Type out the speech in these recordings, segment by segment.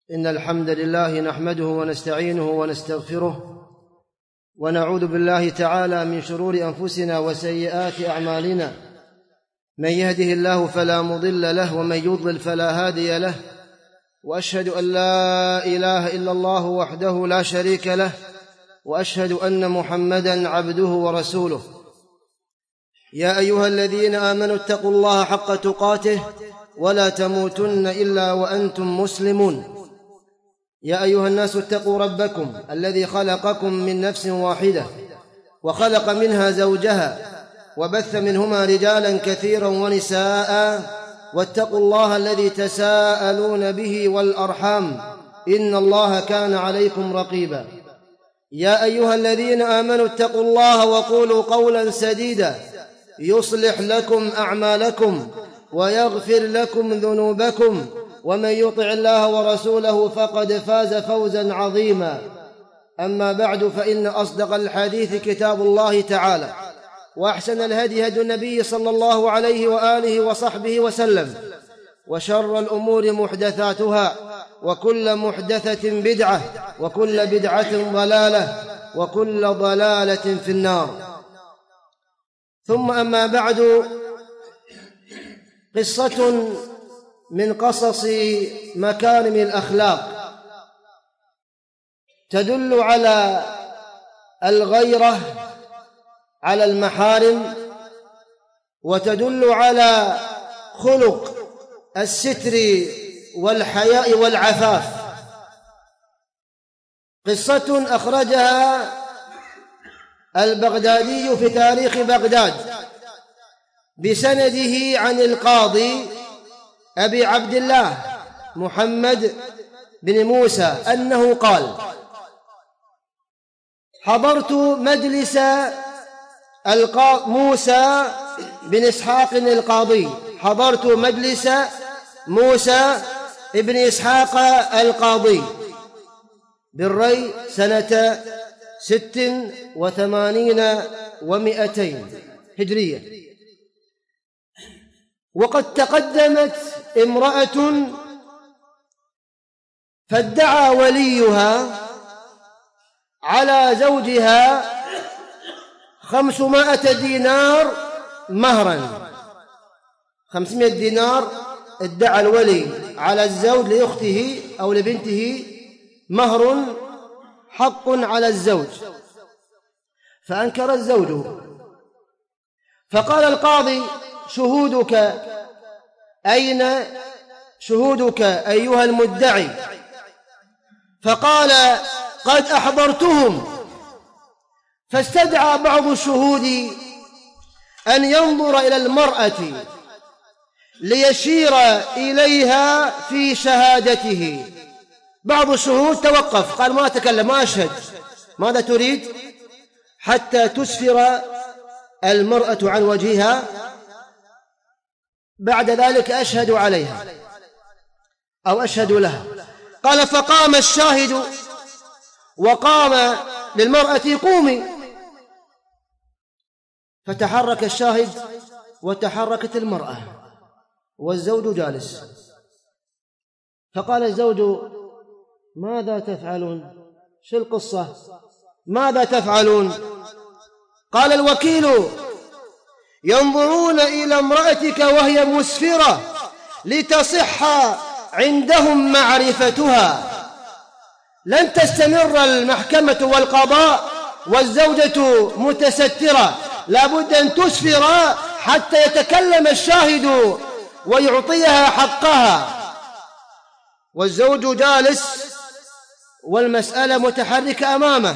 إن الحمد لله نحمده ونستعينه ونستغفره ونعوذ بالله تعالى من شرور أنفسنا وسيئات أعمالنا. من يهده الله فلا مضل له ومن يضلل فلا هادي له، وأشهد أن لا إله إلا الله وحده لا شريك له، وأشهد أن محمدًا عبده ورسوله. يا أيها الذين آمنوا اتقوا الله حق تقاته ولا تموتن إلا وأنتم مسلمون. يا أيها الناس اتقوا ربكم الذي خلقكم من نفس واحدة وخلق منها زوجها وبث منهما رجالا كثيرا ونساء، واتقوا الله الذي تساءلون به والأرحام إن الله كان عليكم رقيبا. يا أيها الذين آمنوا اتقوا الله وقولوا قولا سديدا يصلح لكم أعمالكم ويغفر لكم ذنوبكم، ومن يطع الله ورسوله فقد فاز فوزا عظيما. أما بعد، فإن أصدق الحديث كتاب الله تعالى، وأحسن الهدي هدي النبي صلى الله عليه وآله وصحبه وسلم، وشر الأمور محدثاتها، وكل محدثة بدعة، وكل بدعة ضلالة، وكل ضلالة في النار. ثم أما بعد، قصة من قصص مكارم الأخلاق تدل على الغيرة على المحارم، وتدل على خلق الستر والحياء والعفاف. قصة أخرجها البغدادي في تاريخ بغداد بسنده عن القاضي أبي عبد الله محمد بن موسى أنه قال: حضرت مجلس موسى بن إسحاق القاضي، حضرت مجلس موسى بن إسحاق القاضي بالري سنة 86 و200 هجرية، وقد تقدمت امرأة فادعى وليها على زوجها 500 دينار مهرا. 500 دينار ادعى الولي على الزوج لأخته أو لبنته مهر حق على الزوج، فأنكر الزوج. فقال القاضي: شهودك أين شهودك أيها المدعي؟ فقال: قد أحضرتهم. فاستدعى بعض الشهود أن ينظر إلى المرأة ليشير إليها في شهادته. بعض الشهود توقف، قال: ما أتكلم، ما أشهد. ماذا تريد؟ حتى تسفر المرأة عن وجهها، بعد ذلك أشهد عليها أو أشهد لها. قال: فقام الشاهد وقام للمرأة: قومي. فتحرك الشاهد وتحركت المرأة والزوج جالس. فقال الزوج: ماذا تفعلون؟ شو القصة؟ ماذا تفعلون؟ قال الوكيل: ينظرون إلى امرأتك وهي مسفرة لتصح عندهم معرفتها. لن تستمر المحكمة والقضاء والزوجة متسترة، لابد أن تسفر حتى يتكلم الشاهد ويعطيها حقها. والزوج جالس والمسألة متحركة أمامه.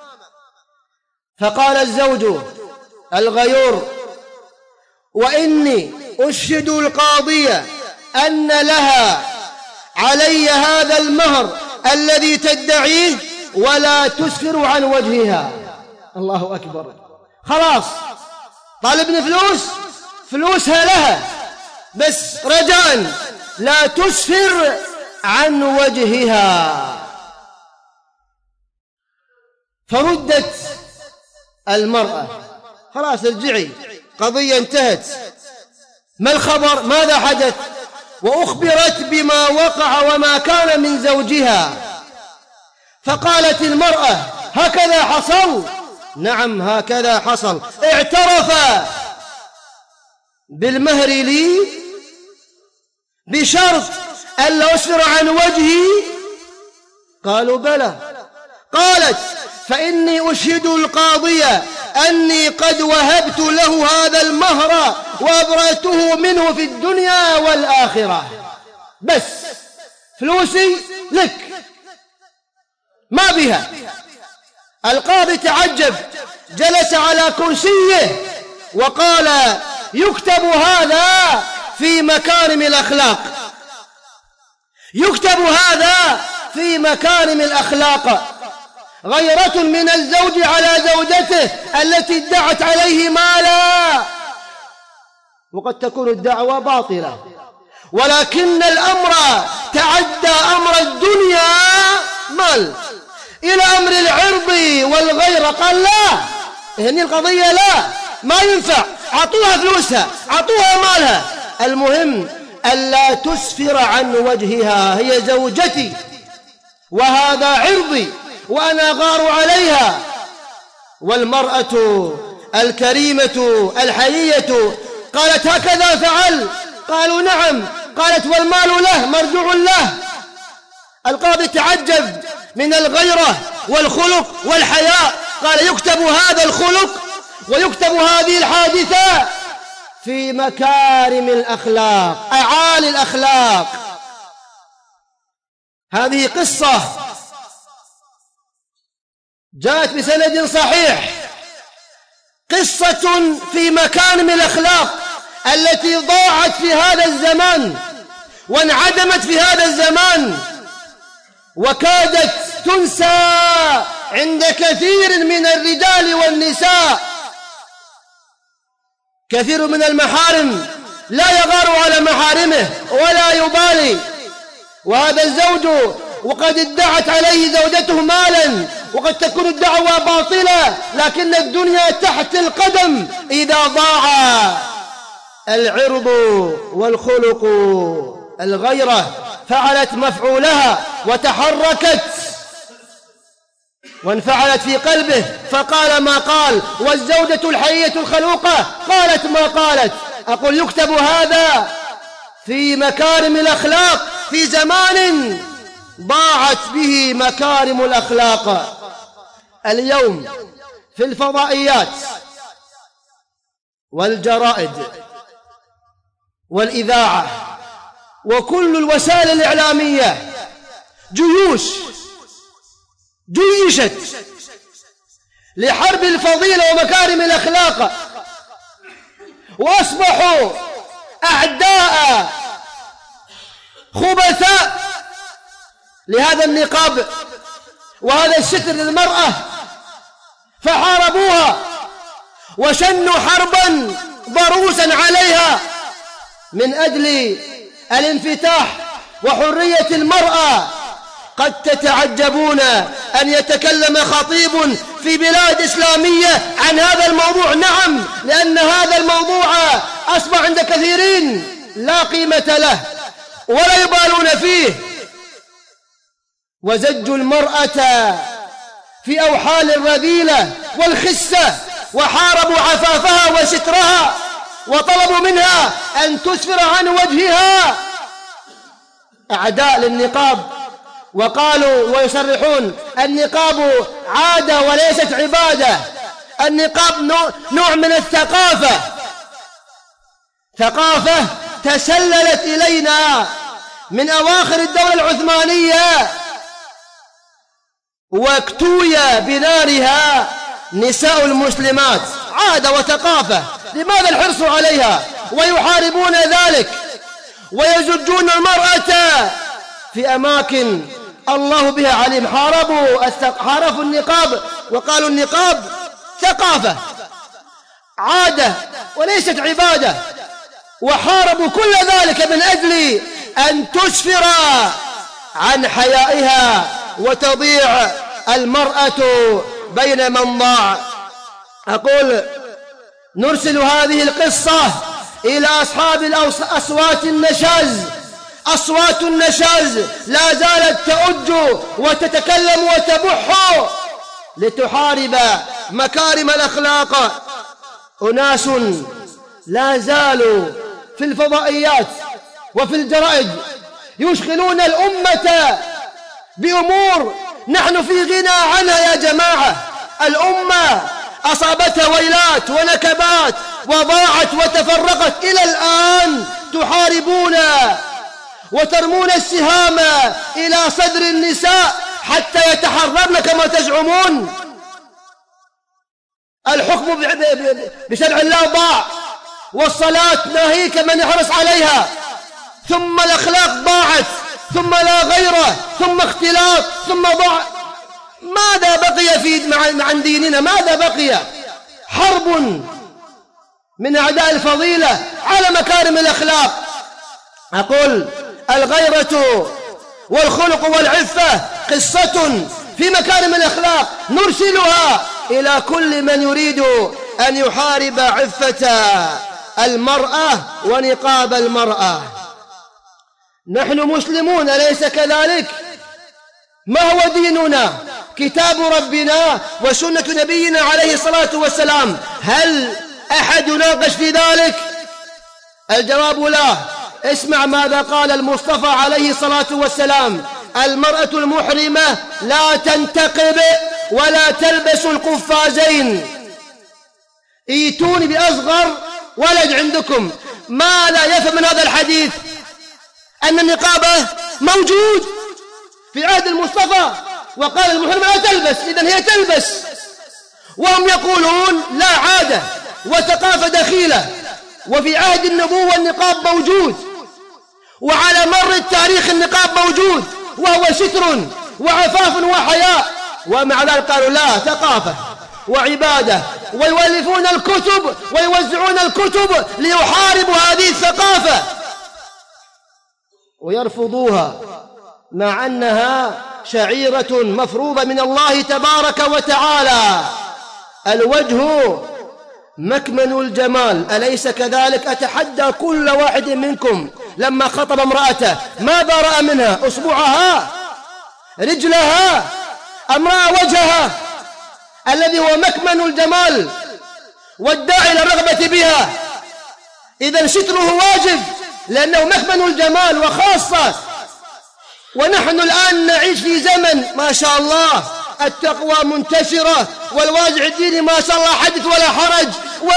فقال الزوج الغيور: وإني أشهد القاضي أن لها علي هذا المهر الذي تدعيه ولا تسفر عن وجهها. الله أكبر. خلاص، طالبني فلوسها لها، بس رجاء لا تسفر عن وجهها. فردت المرأة: خلاص ارجعي، قضية انتهت. ما الخبر؟ ماذا حدث؟ وأخبرت بما وقع وما كان من زوجها، فقالت المرأة: هكذا حصل؟ نعم هكذا حصل. اعترف بالمهر لي بشرط ألا أسفر عن وجهي؟ قالوا بلى. قالت: فإني أشهد القاضية أني قد وهبت له هذا المهر وأبرأته منه في الدنيا والآخرة، بس فلوسي لك ما بها. القاضي تعجب، جلس على كرسيه وقال: يكتب هذا في مكارم الأخلاق، يكتب هذا في مكارم الأخلاق. غيرة من الزوج على زوجته التي ادعت عليه مالا، وقد تكون الدعوة باطلة، ولكن الأمر تعدى أمر الدنيا مال إلى أمر العرض والغيرة. قال: لا، هني القضية لا، ما ينفع، عطوها فلوسها، عطوها مالها، المهم ألا تسفر عن وجهها، هي زوجتي وهذا عرضي وأنا غار عليها. والمرأة الكريمة الحيية قالت: هكذا فعل؟ قالوا: نعم. قالت: والمال له مرجوع له. القاضي تعجب من الغيرة والخلق والحياء، قال: يكتب هذا الخلق ويكتب هذه الحادثة في مكارم الأخلاق، أعالي الأخلاق. هذه قصة جاءت بسند صحيح، قصة في مكارم الأخلاق التي ضاعت في هذا الزمان وانعدمت في هذا الزمان، وكادت تنسى عند كثير من الرجال والنساء. كثير من المحارم لا يغار على محارمه ولا يبالي، وهذا الزوج وقد ادعت عليه زوجته مالا، وقد تكون الدعوة باطلة، لكن الدنيا تحت القدم إذا ضاع العرض والخلق. الغيرة فعلت مفعولها وتحركت وانفعلت في قلبه فقال ما قال، والزوجة الحية الخلوقة قالت ما قالت. أقول: يكتب هذا في مكارم الأخلاق في زمان ضاعت به مكارم الأخلاق. اليوم في الفضائيات والجرائد والإذاعة وكل الوسائل الإعلامية جيشت لحرب الفضيلة ومكارم الأخلاق، وأصبحوا أعداء خبثاء لهذا النقاب وهذا الستر للمرأة، فحاربوها وشنوا حربا ضروسا عليها من أجل الانفتاح وحرية المرأة. قد تتعجبون أن يتكلم خطيب في بلاد إسلامية عن هذا الموضوع. نعم، لأن هذا الموضوع أصبح عند كثيرين لا قيمة له ولا يبالون فيه، وزجوا المرأة في أوحال الرذيلة والخسة، وحاربوا عفافها وسترها، وطلبوا منها أن تسفر عن وجهها. أعداء للنقاب، وقالوا ويصرحون: النقاب عادة وليست عبادة، النقاب نوع من الثقافة، ثقافة تسللت إلينا من أواخر الدولة العثمانية، واكتوي بنارها نساء المسلمات، عادة وثقافة. لماذا الحرص عليها؟ ويحاربون ذلك ويزجون المرأة في أماكن الله بها عليم. حاربوا النقاب وقالوا النقاب ثقافة عادة وليست عبادة، وحاربوا كل ذلك من أجل أن تسفر عن حيائها وتضيع المرأة بين من ضاع. أقول: نرسل هذه القصة إلى أصحاب الأصوات النشاز أصوات النشاز لا زالت تؤج وتتكلم وتبح لتحارب مكارم الأخلاق. أناس لا زالوا في الفضائيات وفي الجرائد يشغلون الأمة بأمور نحن في غنى عنها يا جماعة. الأمة أصابتها ويلات ونكبات وضاعت وتفرقت، إلى الآن تحاربون وترمون السهام إلى صدر النساء حتى يتحررن كما تزعمون. الحكم بشرع الله ضاع، والصلاة ناهيك من يحرص عليها، ثم الأخلاق ضاعت، ثم لا غيره، ثم اختلاط، ثم ضاع. ماذا بقي عن ديننا؟ ماذا بقي؟ حرب من أعداء الفضيلة على مكارم الأخلاق. أقول الغيرة والخلق والعفة قصة في مكارم الأخلاق نرسلها إلى كل من يريد أن يحارب عفة المرأة ونقاب المرأة. نحن مسلمون أليس كذلك؟ ما هو ديننا؟ كتاب ربنا وسنة نبينا عليه الصلاة والسلام. هل أحد يناقش في ذلك؟ الجواب لا. اسمع ماذا قال المصطفى عليه الصلاة والسلام: المرأة المحرمة لا تنتقب ولا تلبس القفازين. ايتوني بأصغر ولد عندكم ما لا يفهم من هذا الحديث أن النقاب موجود في عهد المصطفى، وقال المحرمة لا تلبس، إذن هي تلبس، وهم يقولون لا، عادة وثقافة دخيلة. وفي عهد النبوة النقاب موجود، وعلى مر التاريخ النقاب موجود، وهو ستر وعفاف وحياء، ومع ذلك قالوا لا، ثقافة وعبادة، ويولفون الكتب ويوزعون الكتب ليحاربوا هذه الثقافة ويرفضوها، مع أنها شعيرة مفروضة من الله تبارك وتعالى. الوجه مكمن الجمال، أليس كذلك؟ أتحدى كل واحد منكم لما خطب امرأته ماذا رأى منها؟ أصبعها؟ رجلها؟ أم رأى وجهها الذي هو مكمن الجمال والداعي للرغبة بها؟ إذن ستره واجب لأنه مكمن الجمال وخاصة. ونحن الآن نعيش في زمن ما شاء الله التقوى منتشرة والوازع الديني ما شاء الله حدث ولا حرج،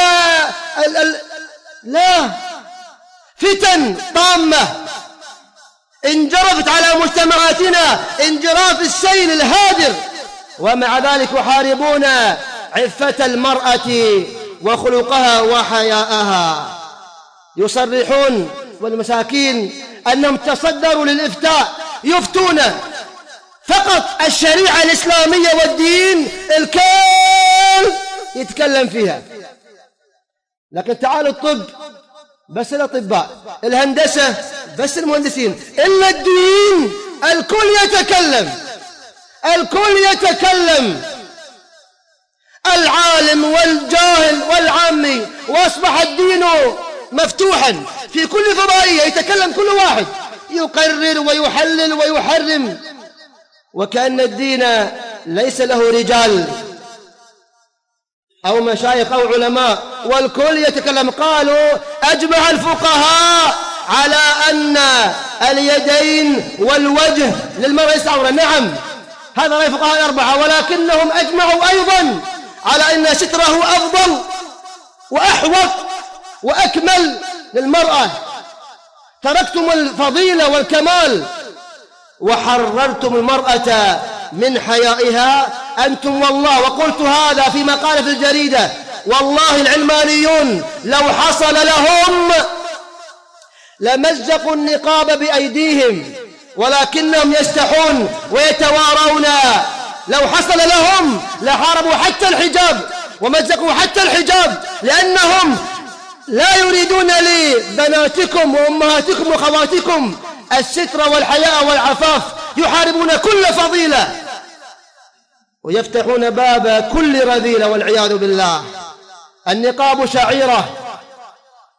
لا، فتن طامة انجرفت على مجتمعاتنا انجراف السيل الهادر، ومع ذلك يحاربون عفة المرأة وخلقها وحياءها. يصرحون والمساكين أنهم تصدروا للإفتاء، يفتون فقط الشريعة الإسلامية والدين الكل يتكلم فيها. لكن تعالوا الطب بس الأطباء، الهندسة بس المهندسين، إلا الدين الكل يتكلم، الكل يتكلم، العالم والجاهل والعامي، وأصبح الدين مفتوحا في كل فضائية يتكلم كل واحد يقرر ويحلل ويحرم، وكأن الدين ليس له رجال أو مشايخ أو علماء، والكل يتكلم. قالوا أجمع الفقهاء على أن اليدين والوجه للمرأة عورة. نعم، هذا رأي الفقهاء الأربعة، ولكنهم أجمعوا أيضا على أن ستره أفضل وأحوط وأكمل للمرأة. تركتم الفضيلة والكمال وحررتم المرأة من حيائها أنتم والله. وقلت هذا في مقالة في الجريدة، والله العلمانيون لو حصل لهم لمزقوا النقاب بأيديهم، ولكنهم يستحون ويتوارون. لو حصل لهم لحاربوا حتى الحجاب ومزقوا حتى الحجاب، لأنهم لا يريدون لبناتكم وأمهاتكم وخواتكم الستر والحياء والعفاف، يحاربون كل فضيلة ويفتحون باب كل رذيلة والعياذ بالله. النقاب شعيرة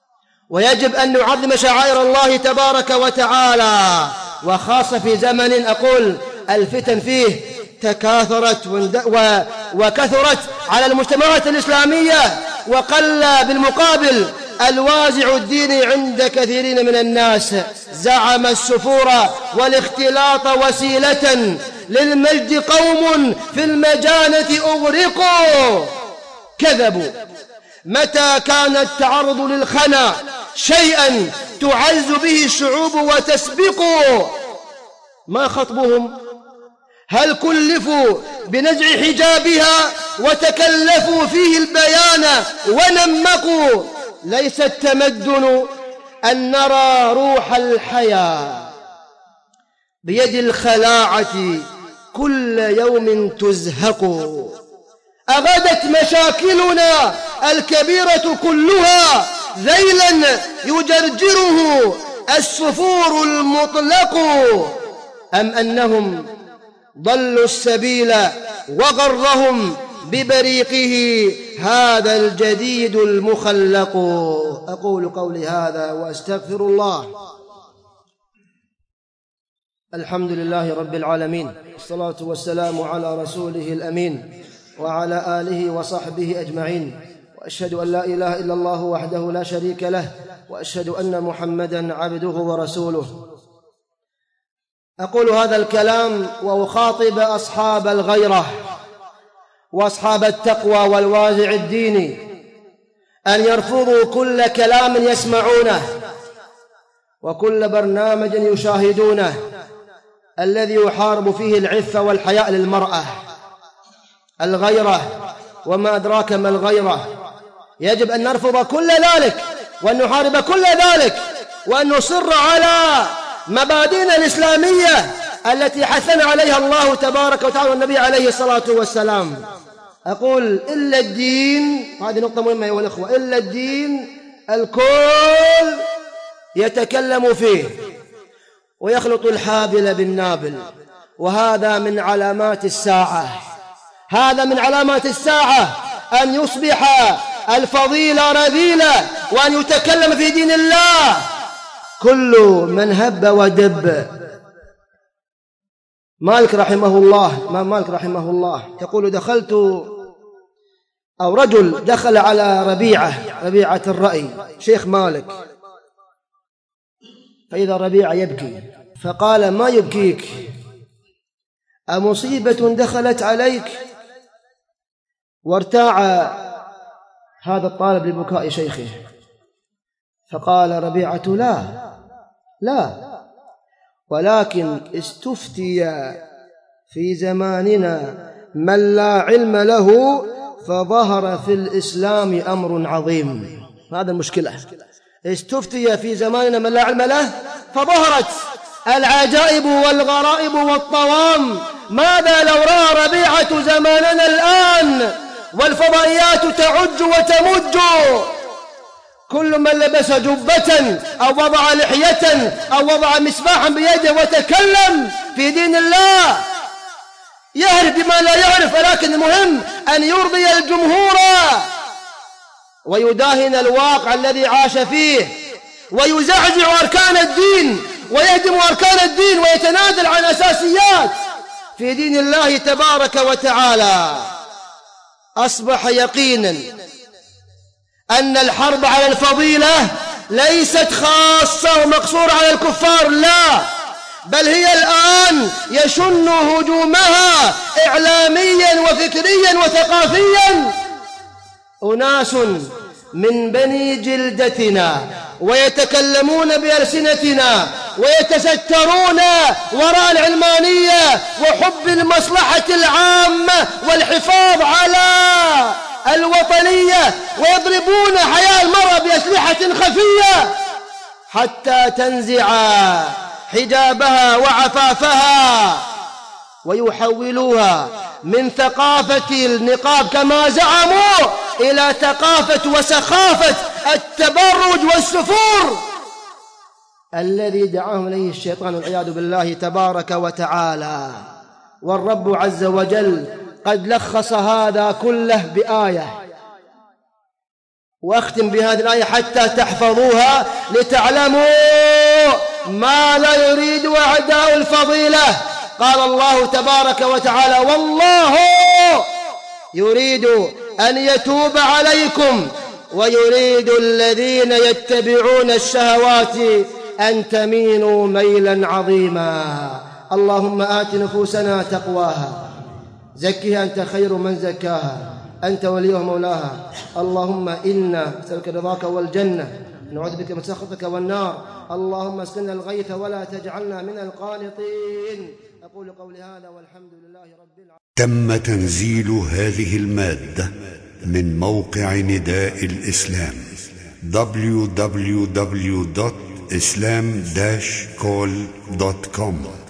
ويجب أن نعظم شعائر الله تبارك وتعالى، وخاصة في زمن أقول الفتن فيه تكاثرت وكثرت على المجتمعات الإسلامية، وقل بالمقابل الوازع الديني عند كثيرين من الناس. زعم السفور والاختلاط وسيلة للمجد، قوم في المجانة أغرقوا كذبوا. متى كان التعرض للخنا شيئا تعز به الشعوب وتسبق، ما خطبهم؟ هل كلفوا بنزع حجابها وتكلفوا فيه البيان ونمقوا؟ ليس التمدن أن نرى روح الحياة بيد الخلاعة كل يوم تزهق. أغدت مشاكلنا الكبيرة كلها ذيلا يجرجره السفور المطلق، أم أنهم ضلوا السبيل وغرهم ببريقه هذا الجديد المخلق. أقول قولي هذا وأستغفر الله. الحمد لله رب العالمين، والصلاة والسلام على رسوله الأمين وعلى آله وصحبه أجمعين، وأشهد أن لا إله إلا الله وحده لا شريك له، وأشهد أن محمدًا عبده ورسوله. أقول هذا الكلام وأخاطب أصحاب الغيرة وأصحاب التقوى والوازع الديني أن يرفضوا كل كلام يسمعونه وكل برنامج يشاهدونه الذي يحارب فيه العفة والحياء للمرأة. الغيرة، وما أدراك ما الغيرة. يجب أن نرفض كل ذلك وأن نحارب كل ذلك وأن نصر على مبادئنا الإسلامية التي حثنا عليها الله تبارك وتعالى والنبي عليه الصلاة والسلام. أقول إلا الدين، هذه نقطة مهمة أيها الأخوة، إلا الدين الكل يتكلم فيه ويخلط الحابل بالنابل، وهذا من علامات الساعة. هذا من علامات الساعة أن يصبح الفضيلة رذيلة وأن يتكلم في دين الله كل من هب ودب. مالك رحمه الله يقول رجل دخل على ربيعة الرأي شيخ مالك، فإذا ربيعة يبكي، فقال: ما يبكيك؟ أمصيبة دخلت عليك؟ وارتاع هذا الطالب لبكاء شيخه، فقال ربيعة: لا، ولكن استفتي في زماننا من لا علم له فظهر في الإسلام أمر عظيم. هذا المشكلة، استفتي في زماننا من لا علم له فظهرت العجائب والغرائب والطوام. ماذا لو رأى ربيعة زماننا الآن والفضائيات تعج وتمج؟ كل من لبس جبة أو وضع لحية أو وضع مسباحا بيده وتكلم في دين الله يعرف بما لا يعرف، ولكن المهم أن يرضي الجمهور ويداهن الواقع الذي عاش فيه ويزعزع أركان الدين ويهدم أركان الدين ويتنازل عن أساسيات في دين الله تبارك وتعالى. أصبح يقينا أن الحرب على الفضيلة ليست خاصة ومقصورة على الكفار، لا، بل هي الآن يشن هجومها إعلاميا وفكريا وثقافيا أناس من بني جلدتنا ويتكلمون بألسنتنا ويتسترون وراء العلمانية وحب المصلحة العامة والحفاظ على الوطنية، ويضربون حياة المرأة بأسلحة خفية حتى تنزع حجابها وعفافها ويحولوها من ثقافة النقاب كما زعموا إلى ثقافة وسخافة التبرج والسفور الذي دعاهم إليه الشيطان والعياذ بالله تبارك وتعالى. والرب عز وجل قد لخص هذا كله بآية: وأختم بهذه الآية حتى تحفظوها لتعلموا ما لا يريد أعداء الفضيلة. قال الله تبارك وتعالى: والله يريد أن يتوب عليكم ويريد الذين يتبعون الشهوات أن تميلوا ميلا عظيما. اللهم آت نفوسنا تقواها، زكها أنت خير من زكاها، أنت وليها مولاها. اللهم إنا نسألك رضاك والجنة، نعوذ بك من سخطك والنار. اللهم اسقنا الغيث ولا تجعلنا من القانطين. أقول قولي هذا والحمد لله رب العالمين. تم تنزيل هذه المادة من موقع نداء الإسلام www.islam-call.com